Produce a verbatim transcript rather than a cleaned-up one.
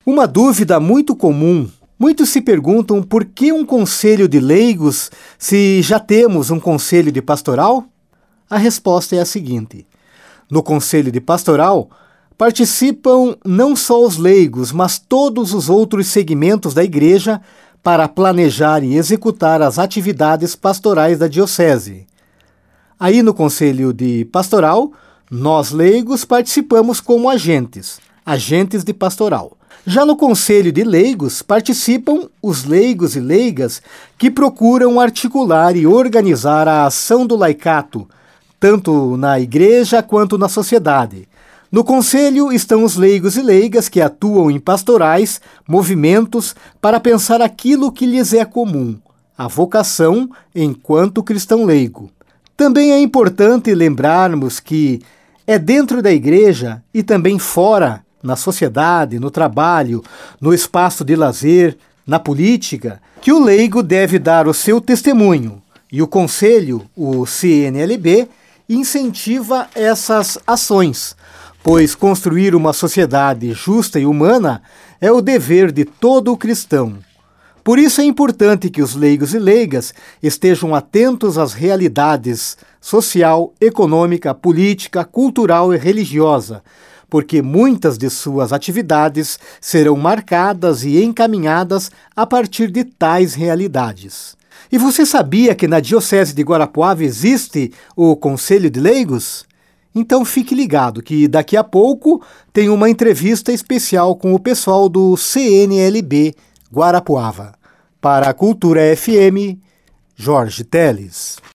Uma dúvida muito comum. Muitos se perguntam por que um conselho de leigos se já temos um conselho de pastoral? A resposta é a seguinte: no conselho de pastoral participam não só os leigos, mas todos os outros segmentos da igreja para planejar e executar as atividades pastorais da diocese. Aí no conselho de pastoral, nós leigos participamos como agentes, agentes de pastoral. Já no conselho de leigos participam os leigos e leigas que procuram articular e organizar a ação do laicato, tanto na igreja quanto na sociedade. No conselho estão os leigos e leigas que atuam em pastorais, movimentos, para pensar aquilo que lhes é comum, a vocação enquanto cristão leigo. Também é importante lembrarmos que é dentro da igreja e também fora, na sociedade, no trabalho, no espaço de lazer, na política, que o leigo deve dar o seu testemunho. E o conselho, o C N L B, incentiva essas ações, pois construir uma sociedade justa e humana é o dever de todo cristão. Por isso é importante que os leigos e leigas estejam atentos às realidades social, econômica, política, cultural e religiosa, porque muitas de suas atividades serão marcadas e encaminhadas a partir de tais realidades. E você sabia que na Diocese de Guarapuava existe o Conselho de Leigos? Então fique ligado que daqui a pouco tem uma entrevista especial com o pessoal do C N L B Guarapuava. Para a Cultura F M, Jorge Teles.